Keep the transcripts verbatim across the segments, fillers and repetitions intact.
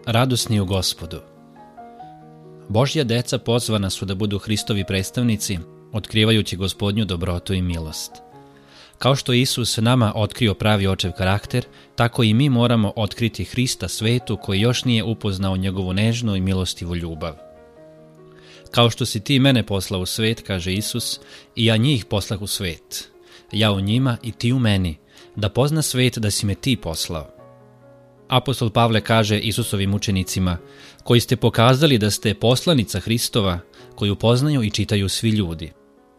radosni u Gospodu. Božja deca pozvana su da budu Hristovi predstavnici, otkrivajući Gospodnju dobrotu i milost. Kao što Isus nama otkrio pravi očev karakter, tako i mi moramo otkriti Hrista svetu koji još nije upoznao njegovu nežnu i milostivu ljubav. Kao što si ti mene poslao u svet, kaže Isus, i ja njih poslah u svet. Ja u njima i ti u meni, da pozna svet da si me ti poslao. Apostol Pavle kaže Isusovim učenicima, koji ste pokazali da ste poslanica Hristova, koju poznaju i čitaju svi ljudi.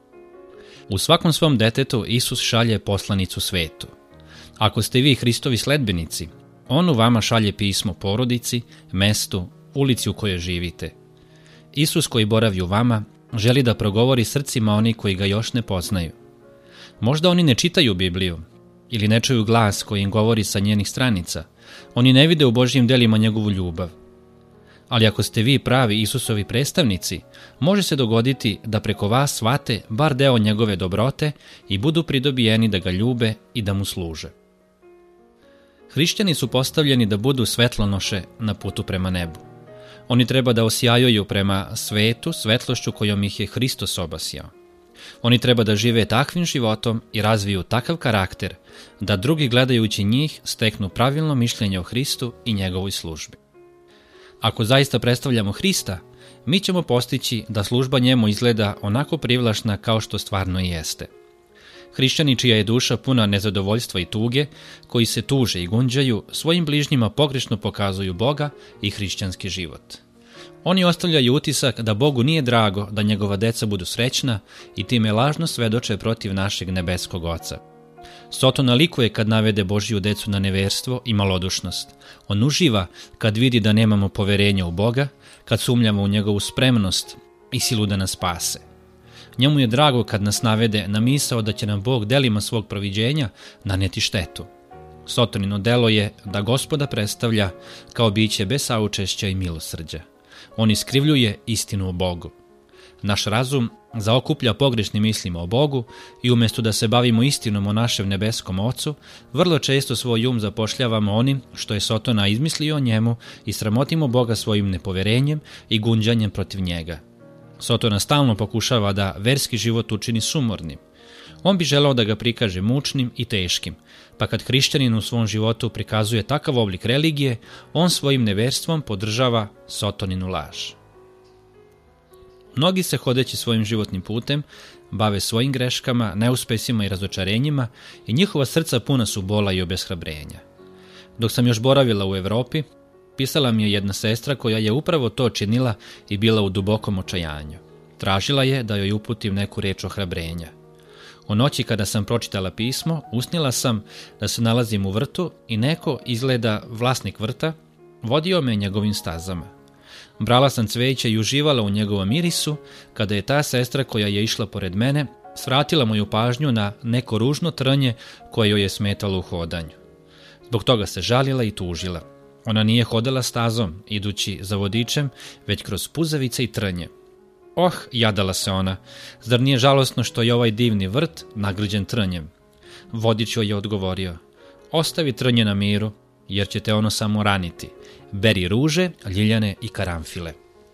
U svakom svom detetu Isus šalje poslanicu svetu. Ako ste vi Hristovi sledbenici, on u vama šalje pismo porodici, mestu, ulici u kojoj živite. Isus koji boravi u vama želi da progovori srcima oni koji ga još ne poznaju. Možda oni ne čitaju Bibliju ili ne čuju glas koji im govori sa njenih stranica. Oni ne vide u Božjim delima njegovu ljubav. Ali ako ste vi pravi Isusovi predstavnici, može se dogoditi da preko vas shvate bar deo njegove dobrote i budu pridobijeni da ga ljube i da mu služe. Hrišćani su postavljeni da budu svetlonoše na putu prema nebu. Oni treba da osjajuju prema svetu svetlošću kojom ih je Hristos obasjao. Oni treba da žive takvim životom i razviju takav karakter da drugi gledajući njih steknu pravilno mišljenje o Hristu i njegovoj službi. Ako zaista predstavljamo Hrista, mi ćemo postići da služba njemu izgleda onako privlačna kao što stvarno i jeste. Hrišćani čija je duša puna nezadovoljstva i tuge, koji se tuže i gunđaju, svojim bližnjima pogrešno pokazuju Boga i hrišćanski život. Oni ostavljaju utisak da Bogu nije drago da njegova deca budu srećna i time lažno svedoče protiv našeg nebeskog Oca. Soton nalikuje kad navede Božju decu na neverstvo i malodušnost. On uživa kad vidi da nemamo poverenja u Boga, kad sumnjamo u njegovu spremnost i silu da nas spase. Njemu je drago kad nas navede na misao da će nam Bog delima svog proviđenja naneti štetu. Sotonino delo je da Gospoda predstavlja kao biće bez saučešća i milosrđa. On iskrivljuje istinu o Bogu. Naš razum zaokuplja pogrešnim mislima o Bogu i umjesto da se bavimo istinom o našem nebeskom Ocu, vrlo često svoj um zapošljavamo onim što je Sotona izmislio o njemu i sramotimo Boga svojim nepoverenjem i gunđanjem protiv njega. Sotona stalno pokušava da verski život učini sumornim. On bi želeo da ga prikaže mučnim i teškim, pa kad hrišćanin u svom životu prikazuje takav oblik religije, on svojim neverstvom podržava Sotoninu laž. Mnogi se hodeći svojim životnim putem bave svojim greškama, neuspesima i razočarenjima i njihova srca puna su bola i obeshrabrenja. Dok sam još boravila u Evropi, pisala mi je jedna sestra koja je upravo to činila i bila u dubokom očajanju. Tražila je da joj uputim neku reč ohrabrenja. U noći kada sam pročitala pismo, usnila sam da se nalazim u vrtu i neko, izgleda vlasnik vrta, vodio me njegovim stazama. Brala sam cveće i uživala u njegovom mirisu, kada je ta sestra koja je išla pored mene svratila moju pažnju na neko ružno trnje koje joj je smetalo u hodanju. Zbog toga se žalila i tužila. Ona nije hodala stazom, idući za vodičem, već kroz puzavice i trnje. Oh, jadala se ona, zar nije žalosno što je ovaj divni vrt nagrđen trnjem? Vodič joj je odgovorio, ostavi trnje na miru, jer će te ono samo raniti. Beri ruže, ljiljane i karamfile.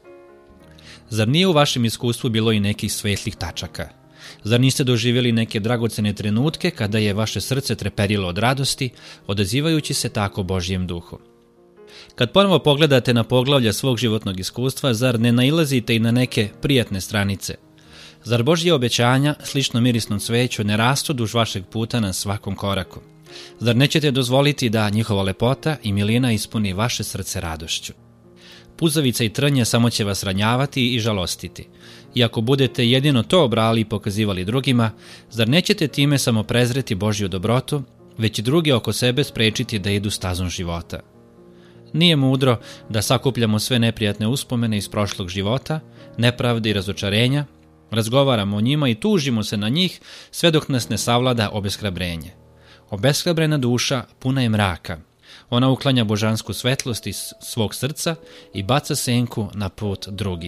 Zar nije u vašem iskustvu bilo i nekih svetlih tačaka? Zar niste doživjeli neke dragocene trenutke kada je vaše srce treperilo od radosti, odazivajući se tako Božjem duhu? Kad ponovo pogledate na poglavlja svog životnog iskustva, zar ne nailazite i na neke prijatne stranice? Zar Božje obećanja, slično mirisnom cveću, ne rastu duž vašeg puta na svakom koraku? Zar nećete dozvoliti da njihova lepota i milina ispuni vaše srce radošću? Puzavica i trnje samo će vas ranjavati i žalostiti. I ako budete jedino to obrali i pokazivali drugima, zar nećete time samo prezreti Božju dobrotu, već i druge oko sebe sprečiti da idu stazom života? Nije mudro da sakupljamo sve neprijatne uspomene iz prošlog života, nepravde i razočarenja, razgovaramo o njima i tužimo se na njih sve dok nas ne savlada obeshrabrenje. Obeshrabrena duša puna je mraka. Ona uklanja božansku svetlost iz svog srca i baca senku na put drugih.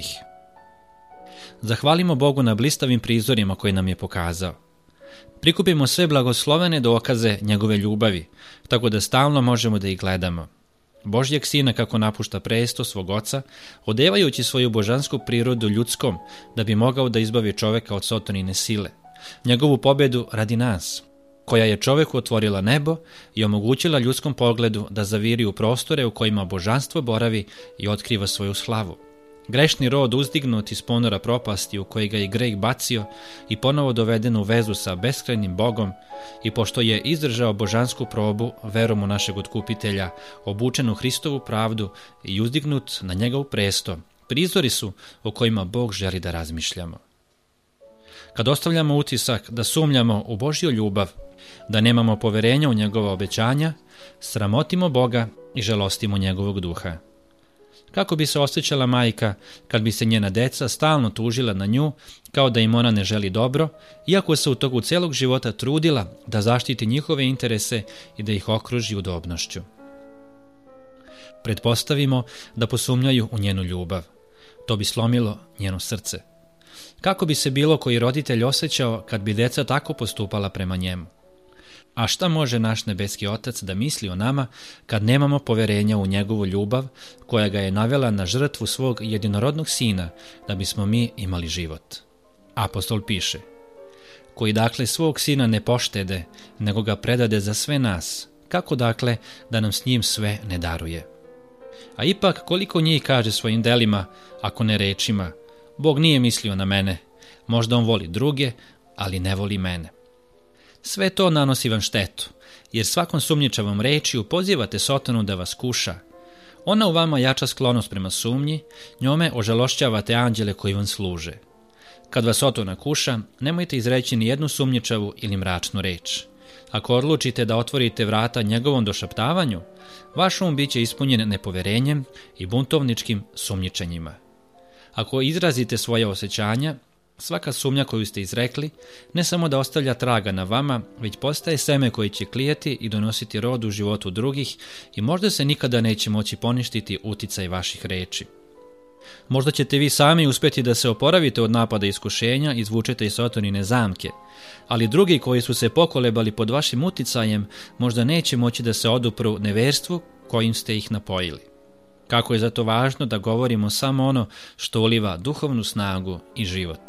Zahvalimo Bogu na blistavim prizorima koje nam je pokazao. Prikupimo sve blagoslovene dokaze njegove ljubavi, tako da stalno možemo da ih gledamo. Božjeg sina kako napušta presto svog oca, odevajući svoju božansku prirodu ljudskom, da bi mogao da izbavi čoveka od sotonine sile, njegovu pobedu radi nas, koja je čoveku otvorila nebo i omogućila ljudskom pogledu da zaviri u prostore u kojima božanstvo boravi i otkriva svoju slavu. Grešni rod uzdignut iz ponora propasti u koji ga je greh bacio i ponovo doveden u vezu sa beskrajnim Bogom, i pošto je izdržao božansku probu verom u našeg otkupitelja, obučen u Hristovu pravdu i uzdignut na njegov presto, prizori su o kojima Bog želi da razmišljamo. Kad ostavljamo utisak da sumnjamo u Božju ljubav, da nemamo poverenja u njegova obećanja, sramotimo Boga i žalostimo njegovog duha. Kako bi se osjećala majka kad bi se njena deca stalno tužila na nju kao da im ona ne želi dobro, iako se u toku celog života trudila da zaštiti njihove interese i da ih okruži udobnošću. Pretpostavimo da posumnjaju u njenu ljubav. To bi slomilo njeno srce. Kako bi se bilo koji roditelj osjećao kad bi deca tako postupala prema njemu? A šta može naš nebeski Otac da misli o nama kad nemamo poverenja u njegovu ljubav koja ga je navela na žrtvu svog jedinorodnog sina da bismo mi imali život? Apostol piše: koji dakle svog sina ne poštede, nego ga predade za sve nas, kako dakle da nam s njim sve ne daruje? A ipak koliko njih kaže svojim delima, ako ne rečima: Bog nije mislio na mene, možda on voli druge, ali ne voli mene. Sve to nanosi vam štetu, jer svakom sumnjičavom rečju pozivate Sotonu da vas kuša. Ona u vama jača sklonost prema sumnji, njome ožalošćavate anđele koji vam služe. Kad vas Sotona kuša, nemojte izreći ni jednu sumnjičavu ili mračnu reč. Ako odlučite da otvorite vrata njegovom došaptavanju, vaš um bit će ispunjen nepoverenjem i buntovničkim sumnjičenjima. Ako izrazite svoje osjećanja, svaka sumnja koju ste izrekli ne samo da ostavlja traga na vama, već postaje seme koji će klijeti i donositi rod u životu drugih i možda se nikada neće moći poništiti uticaj vaših reči. Možda ćete vi sami uspjeti da se oporavite od napada iskušenja i izvučete iz Sotonine zamke, ali drugi koji su se pokolebali pod vašim uticajem možda neće moći da se odupru neverstvu kojim ste ih napojili. Kako je zato važno da govorimo samo ono što uliva duhovnu snagu i život.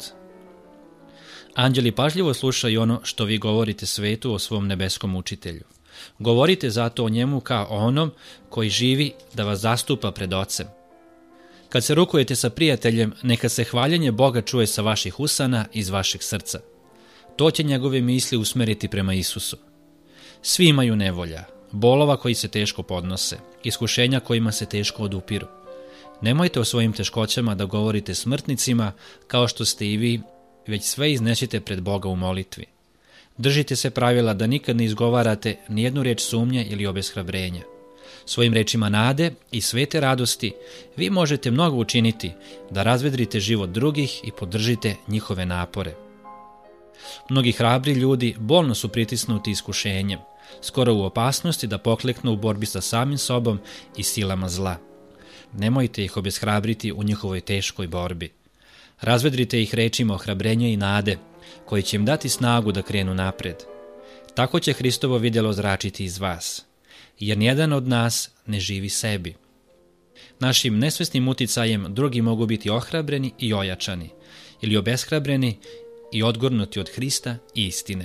Anđeli pažljivo slušaju ono što vi govorite svetu o svom nebeskom učitelju. Govorite zato o njemu kao o onom koji živi da vas zastupa pred Ocem. Kad se rukujete sa prijateljem, neka se hvaljenje Boga čuje sa vaših usana i iz vašeg srca. To će njegove misli usmeriti prema Isusu. Svi imaju nevolja, bolova koji se teško podnose, iskušenja kojima se teško odupiru. Nemojte o svojim teškoćama da govorite smrtnicima kao što ste i vi, već sve iznesite pred Boga u molitvi. Držite se pravila da nikad ne izgovarate nijednu reč sumnje ili obeshrabrenja. Svojim rečima nade i svete radosti vi možete mnogo učiniti da razvedrite život drugih i podržite njihove napore. Mnogi hrabri ljudi bolno su pritisnuti iskušenjem, skoro u opasnosti da pokleknu u borbi sa samim sobom i silama zla. Nemojte ih obeshrabriti u njihovoj teškoj borbi. Razvedrite ih rečima ohrabrenja i nade, koji će im dati snagu da krenu napred. Tako će Hristovo vidjelo zračiti iz vas, jer nijedan od nas ne živi sebi. Našim nesvesnim uticajem drugi mogu biti ohrabreni i ojačani, ili obeshrabreni i odgurnuti od Hrista i istine.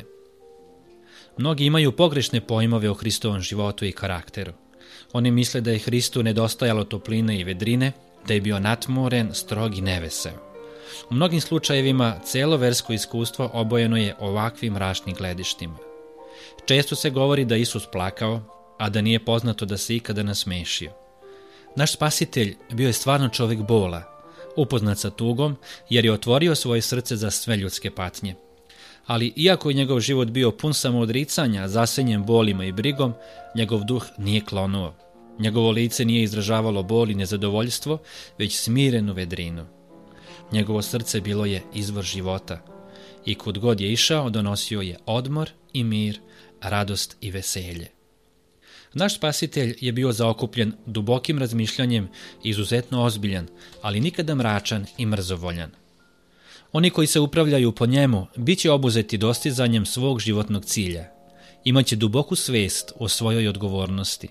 Mnogi imaju pogrešne pojmove o Hristovom životu i karakteru. Oni misle da je Hristu nedostajalo topline i vedrine, da je bio natmoren, strog i neveseo. U mnogim slučajevima celo versko iskustvo obojeno je ovakvim mračnim gledištima. Često se govori da Isus plakao, a da nije poznato da se ikada nasmešio. Naš spasitelj bio je stvarno čovjek bola, upoznat sa tugom, jer je otvorio svoje srce za sve ljudske patnje. Ali iako je njegov život bio pun samoodricanja, zasenjen bolima i brigom, njegov duh nije klonuo. Njegovo lice nije izražavalo bol i nezadovoljstvo, već smirenu vedrinu. Njegovo srce bilo je izvor života i kud god je išao donosio je odmor i mir, radost i veselje. Naš spasitelj je bio zaokupljen dubokim razmišljanjem i izuzetno ozbiljan, ali nikada mračan i mrzovoljan. Oni koji se upravljaju po njemu bit će obuzeti dostizanjem svog životnog cilja. Imaće duboku svest o svojoj odgovornosti.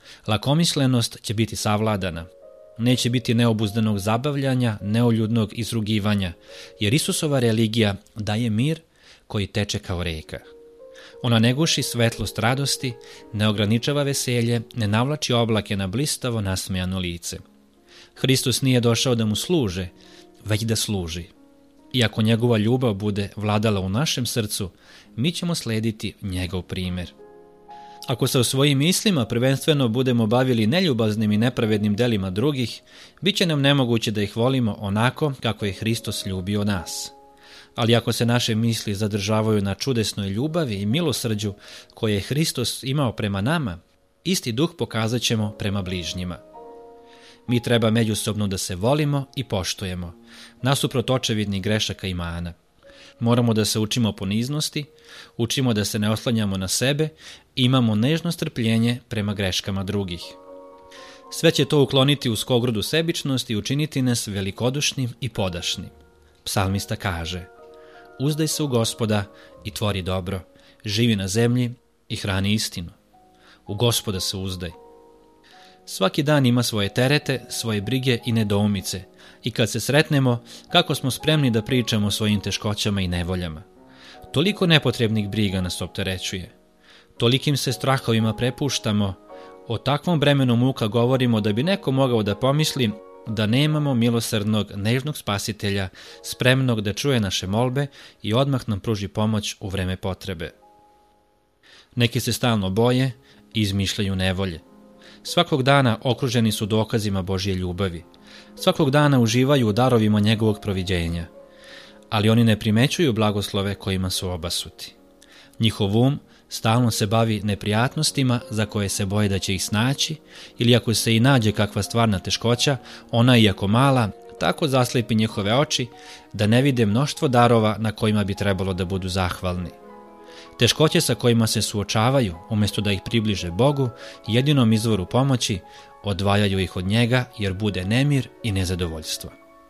Lakomislenost će biti savladana. Neće biti neobuzdanog zabavljanja, neoljudnog izrugivanja, jer Isusova religija daje mir koji teče kao reka. Ona ne guši svetlost radosti, ne ograničava veselje, ne navlači oblake na blistavo nasmejano lice. Hristos nije došao da mu služe, već da služi. I ako njegova ljubav bude vladala u našem srcu, mi ćemo slediti njegov primjer. Ako se u svojim mislima prvenstveno budemo bavili neljubaznim i nepravednim delima drugih, bit će nam nemoguće da ih volimo onako kako je Hristos ljubio nas. Ali ako se naše misli zadržavaju na čudesnoj ljubavi i milosrđu koje je Hristos imao prema nama, isti duh pokazat ćemo prema bližnjima. Mi treba međusobno da se volimo i poštujemo, nasuprot očevidnih grešaka i mana. Moramo da se učimo poniznosti, učimo da se ne oslanjamo na sebe i imamo nežno strpljenje prema greškama drugih. Sve će to ukloniti u skogrudu sebičnosti i učiniti nas velikodušnim i podašnim. Psalmista kaže: uzdaj se u Gospoda i tvori dobro, živi na zemlji i hrani istinu. U Gospoda se uzdaj. Svaki dan ima svoje terete, svoje brige i nedoumice, i kad se sretnemo, kako smo spremni da pričamo o svojim teškoćama i nevoljama. Toliko nepotrebnih briga nas opterećuje. Tolikim se strahovima prepuštamo, o takvom bremenu muka govorimo da bi neko mogao da pomisli da nemamo milosrdnog, nežnog spasitelja, spremnog da čuje naše molbe i odmah nam pruži pomoć u vreme potrebe. Neki se stalno boje i izmišljaju nevolje. Svakog dana okruženi su dokazima Božje ljubavi. Svakog dana uživaju u darovima njegovog proviđenja. Ali oni ne primećuju blagoslove kojima su obasuti. Njihov um stalno se bavi neprijatnostima za koje se boje da će ih snaći, ili ako se i nađe kakva stvarna teškoća, ona iako mala, tako zaslepi njihove oči da ne vide mnoštvo darova na kojima bi trebalo da budu zahvalni. Teškoće sa kojima se suočavaju, umjesto da ih približe Bogu, jedinom izvoru pomoći, odvajaju ih od njega jer bude nemir i nezadovoljstvo.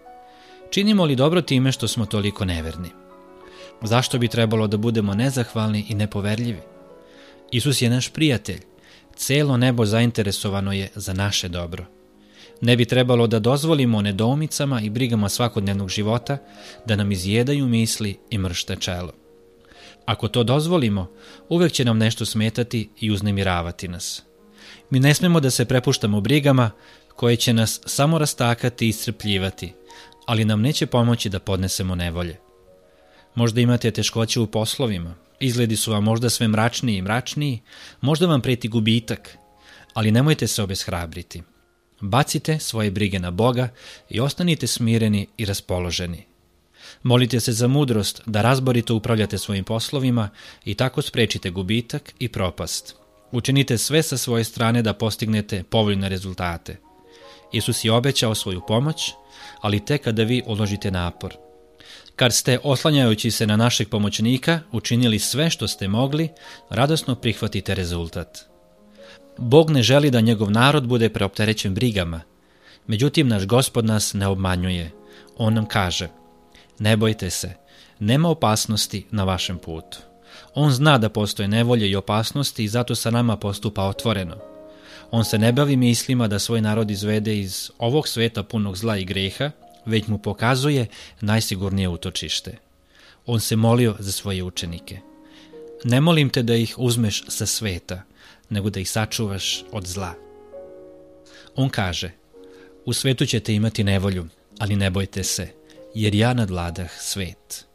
Činimo li dobro time što smo toliko neverni? Zašto bi trebalo da budemo nezahvalni i nepoverljivi? Isus je naš prijatelj. Celo nebo zainteresovano je za naše dobro. Ne bi trebalo da dozvolimo nedoumicama i brigama svakodnevnog života da nam izjedaju misli i mršte čelo. Ako to dozvolimo, uvek će nam nešto smetati i uznemiravati nas. Mi ne smemo da se prepuštamo brigama koje će nas samo rastakati i iscrpljivati, ali nam neće pomoći da podnesemo nevolje. Možda imate teškoće u poslovima, izgledi su vam možda sve mračniji i mračniji, možda vam preti gubitak, ali nemojte se obeshrabriti. Bacite svoje brige na Boga i ostanite smireni i raspoloženi. Molite se za mudrost da razborito upravljate svojim poslovima i tako sprečite gubitak i propast. Učinite sve sa svoje strane da postignete povoljne rezultate. Isus je obećao svoju pomoć, ali tek kada vi uložite napor. Kad ste, oslanjajući se na našeg pomoćnika, učinili sve što ste mogli, radosno prihvatite rezultat. Bog ne želi da njegov narod bude preopterećen brigama. Međutim, naš Gospod nas ne obmanjuje. On nam kaže: ne bojte se, nema opasnosti na vašem putu. On zna da postoje nevolje i opasnosti i zato sa nama postupa otvoreno. On se ne bavi mislima da svoj narod izvede iz ovog sveta punog zla i greha, već mu pokazuje najsigurnije utočište. On se molio za svoje učenike. Ne molim te da ih uzmeš sa sveta, nego da ih sačuvaš od zla. On kaže: u svetu ćete imati nevolju, ali ne bojte se, jer ja nadvladah svet.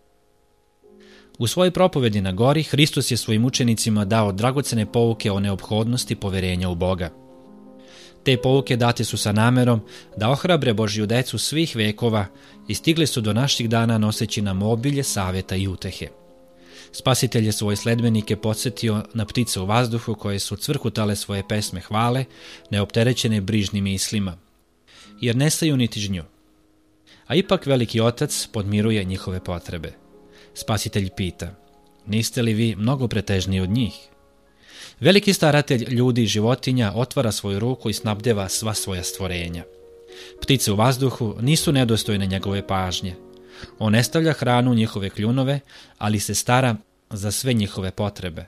U svojoj propovedi na gori, Hristos je svojim učenicima dao dragocene pouke o neophodnosti poverenja u Boga. Te pouke date su sa namerom da ohrabre Božju decu svih vekova i stigle su do naših dana noseći nam obilje savjeta i utehe. Spasitelj je svoje sledbenike podsjetio na ptice u vazduhu koje su cvrkutale svoje pesme hvale, neopterećene brižnim mislima, jer ne staju niti žnju. A ipak veliki Otac podmiruje njihove potrebe. Spasitelj pita: niste li vi mnogo pretežniji od njih? Veliki staratelj ljudi i životinja otvara svoju ruku i snabdeva sva svoja stvorenja. Ptice u vazduhu nisu nedostojne njegove pažnje. On ne stavlja hranu u njihove kljunove, ali se stara za sve njihove potrebe.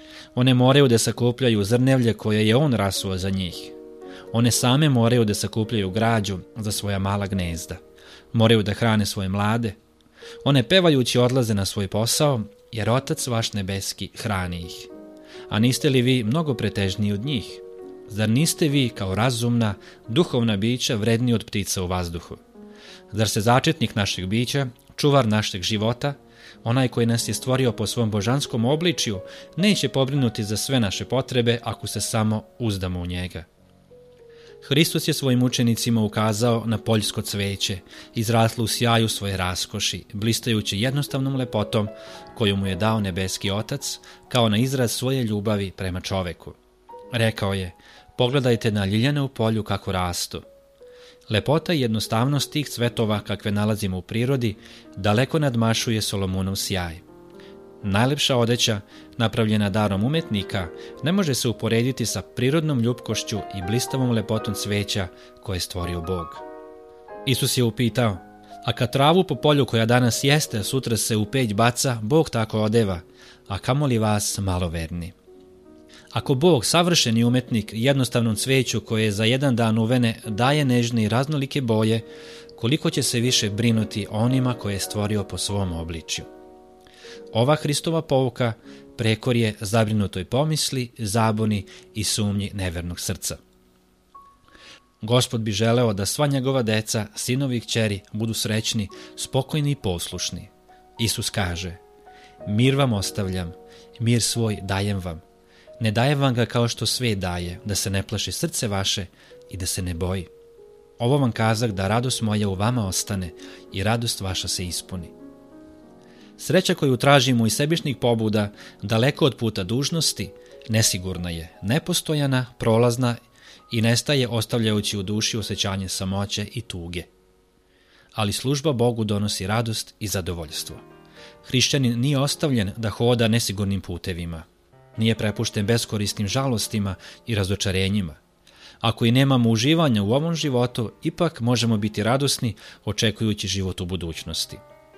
One moraju da sakupljaju zrnevlje koje je on rasuo za njih. One same moraju da sakupljaju građu za svoja mala gnezda. Moraju da hrane svoje mlade. One pevajući odlaze na svoj posao, jer Otac vaš nebeski hrani ih. A niste li vi mnogo pretežniji od njih? Zar niste vi, kao razumna, duhovna bića, vredniji od ptica u vazduhu? Zar se začetnik našeg bića, čuvar našeg života, onaj koji nas je stvorio po svom božanskom obličju, neće pobrinuti za sve naše potrebe ako se samo uzdamo u njega? Hristos je svojim učenicima ukazao na poljsko cveće, izraslo u sjaju svoje raskoši, blistajući jednostavnom lepotom koju mu je dao nebeski Otac, kao na izraz svoje ljubavi prema čoveku. Rekao je: pogledajte na ljiljane u polju kako rastu. Lepota i jednostavnost tih cvetova kakve nalazimo u prirodi daleko nadmašuje Solomonov sjaj. Najlepša odeća, napravljena darom umetnika, ne može se uporediti sa prirodnom ljupkošću i blistavom lepotom cveća koje je stvorio Bog. Isus je upitao: a kad travu po polju koja danas jeste, a sutra se u peć baca, Bog tako odeva, a kamoli vas maloverni? Ako Bog, savršeni umetnik, jednostavnom cveću koje je za jedan dan uvene daje nežne i raznolike boje, koliko će se više brinuti onima koje je stvorio po svom obličju? Ova Hristova pouka prekor je zabrinutoj pomisli, zabuni i sumnji nevernog srca. Gospod bi želeo da sva njegova deca, sinovi i kćeri, budu srećni, spokojni i poslušni. Isus kaže: mir vam ostavljam, mir svoj dajem vam. Ne dajem vam ga kao što svet daje, da se ne plaši srce vaše i da se ne boji. Ovo vam kazak da radost moja u vama ostane i radost vaša se ispuni. Sreća koju tražimo iz sebičnih pobuda, daleko od puta dužnosti, nesigurna je, nepostojana, prolazna i nestaje ostavljajući u duši osjećanje samoće i tuge. Ali služba Bogu donosi radost i zadovoljstvo. Hrišćanin nije ostavljen da hoda nesigurnim putevima. Nije prepušten beskorisnim žalostima i razočarenjima. Ako i nemamo uživanja u ovom životu, ipak možemo biti radosni očekujući život u budućnosti.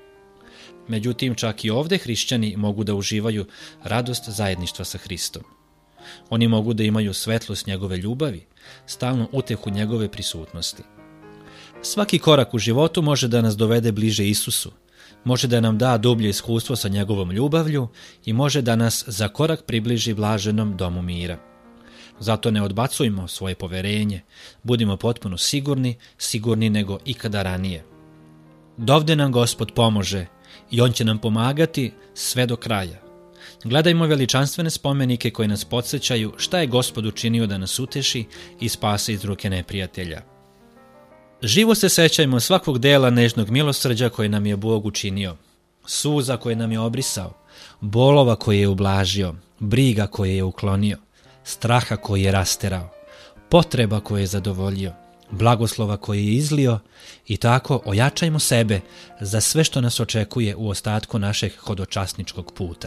Međutim, čak i ovdje hrišćani mogu da uživaju radost zajedništva sa Hristom. Oni mogu da imaju svetlost njegove ljubavi, stalnu utehu njegove prisutnosti. Svaki korak u životu može da nas dovede bliže Isusu, može da nam da dublje iskustvo sa njegovom ljubavlju i može da nas za korak približi blaženom domu mira. Zato ne odbacujmo svoje poverenje, budimo potpuno sigurni, sigurni nego ikada ranije. Dovde nam Gospod pomože i On će nam pomagati sve do kraja. Gledajmo veličanstvene spomenike koji nas podsjećaju šta je Gospod učinio da nas uteši i spase iz ruke neprijatelja. Živo se sećajmo svakog dela nežnog milosrđa koje nam je Bog učinio, suza koje nam je obrisao, bolova koje je ublažio, briga koje je uklonio, straha koji je rasterao, potreba koje je zadovoljio, blagoslova koji je izlio i tako ojačajmo sebe za sve što nas očekuje u ostatku našeg hodočasničkog puta.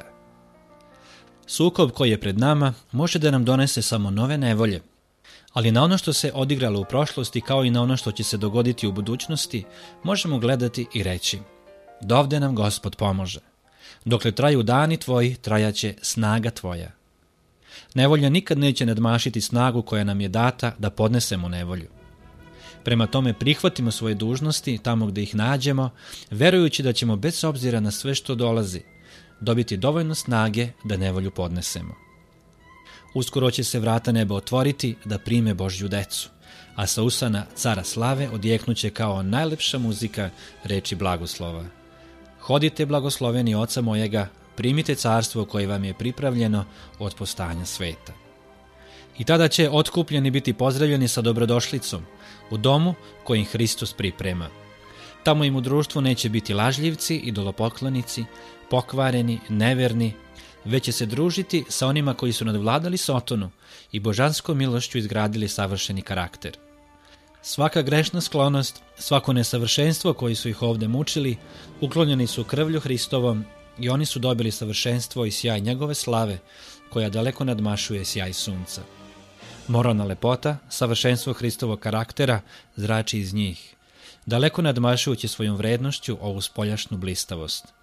Sukob koji je pred nama može da nam donese samo nove nevolje, ali na ono što se odigralo u prošlosti kao i na ono što će se dogoditi u budućnosti možemo gledati i reći: dovde nam Gospod pomože. Dokle traju dani tvoji, trajaće snaga tvoja. Nevolja nikad neće nadmašiti snagu koja nam je data da podnesemo nevolju. Prema tome prihvatimo svoje dužnosti tamo gdje ih nađemo, verujući da ćemo bez obzira na sve što dolazi dobiti dovoljno snage da nevolju podnesemo. Uskoro će se vrata neba otvoriti da prime Božju decu, a sa usana cara slave odjeknuće kao najlepša muzika reči blagoslova. Hodite blagosloveni Oca mojega, primite carstvo koje vam je pripravljeno od postanja sveta. I tada će otkupljeni biti pozdravljeni sa dobrodošlicom u domu kojim Hristos priprema. Tamo im u društvu neće biti lažljivci, idolopoklonici, pokvareni, neverni, već će se družiti sa onima koji su nadvladali Sotonu i božanskom milošću izgradili savršeni karakter. Svaka grešna sklonost, svako nesavršenstvo koji su ih ovdje mučili, uklonjeni su krvlju Hristovom i oni su dobili savršenstvo i sjaj njegove slave, koja daleko nadmašuje sjaj sunca. Moralna lepota, savršenstvo Hristovog karaktera zrači iz njih, daleko nadmašujući svojom vrednošću ovu spoljašnju blistavost.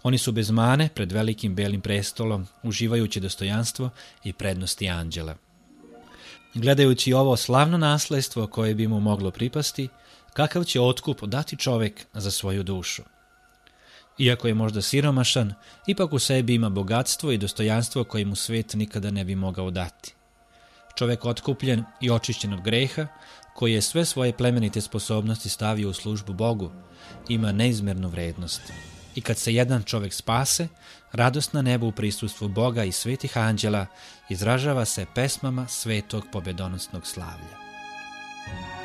Oni su bez mane pred velikim belim prestolom, uživajući dostojanstvo i prednosti anđela. Gledajući ovo slavno nasledstvo koje bi mu moglo pripasti, kakav će otkup dati čovjek za svoju dušu. Iako je možda siromašan, ipak u sebi ima bogatstvo i dostojanstvo koje mu svijet nikada ne bi mogao dati. Čovjek otkupljen i očišćen od greha, koji je sve svoje plemenite sposobnosti stavio u službu Bogu, ima neizmjernu vrednost. I kad se jedan čovjek spase, radost na nebu u prisustvu Boga i svetih anđela izražava se pesmama svetog pobedonosnog slavlja.